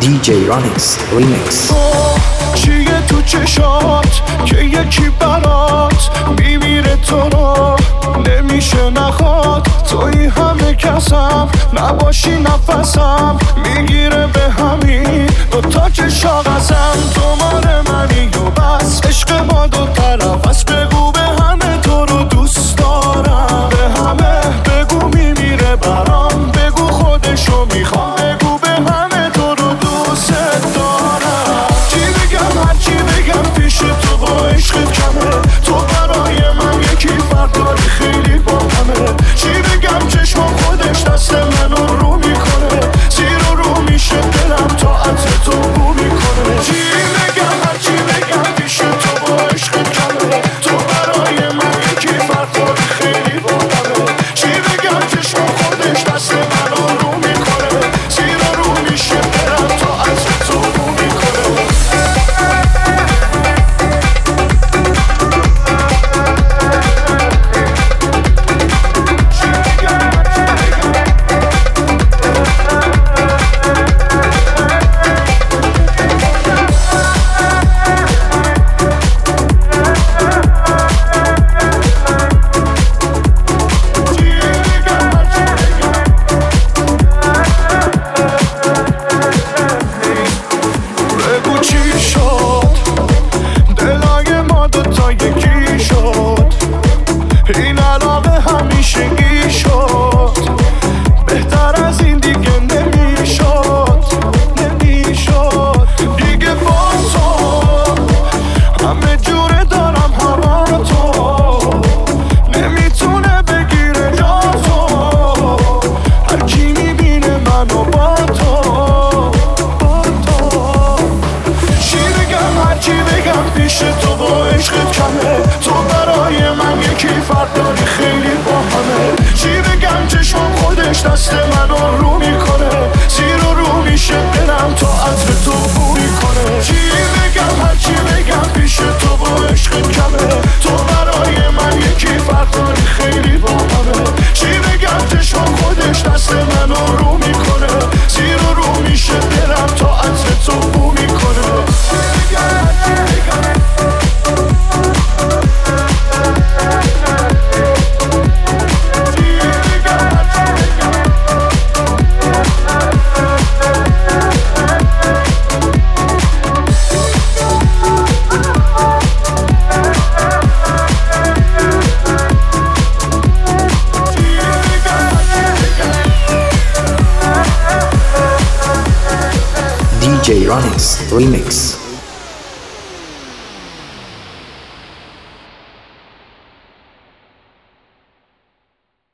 DJ Ronix Remix. چیه تو چشات که یکی برات میمیره تو رو نمیشه نخواد، توی همه کسم نباشی نفسم میگیره به همین دوتا که شاقسم. تو مال منی و بس عشق ما دو طرف است، بگو به همه تو رو دوست دارم، به همه بگو میمیره برام، بگو خودشو میخوام، بگو به همه تو رو دوست دارم. چی بگم هرچی بگم پیش تو با عشقت کمه، تو برای من یکی فرق داری خیلی با همه. چی بگم چشمم خودش دست منو رو میکنه، زیر و رو میشه دلم تا عطر تو بو میکنه. چی بگم هرچی بگم پیش تو با عشقت کمه، تو برای من یکی فرق داری خیلی با همه. چی بگم چشمم خودش دست منو رو میکنه، زیر و رو میشه دلم تا عطر تو بو میکنه. بگو چی شد دلای ما دوتا یکی شد، این علاقه همیشگی شد، بهتر از این دیگه نمیشد دیگه. با تو همه جوره دارم هوا تو، نمیتونه بگیره جا تو، هر کی میبینه منو با تو. چی بگم هرچی بگم پیش تو با عشقت کمه، تو برای من یکی فرق داری خیلی با همه. چی بگم چشمم خودش دست منو رو میکنه، زیر و رو میشه دلم تا عطر تو بو میکنه. چی بگم هرچی بگم پیش تو با عشقت کمه، تو برای من یکی فرق داری خیلی با همه. چی بگم چشمم خودش دست منو رو میکنه، زیر و رو میشه دلم تا عطر تو بو میکنه. DJ Ronix Remix.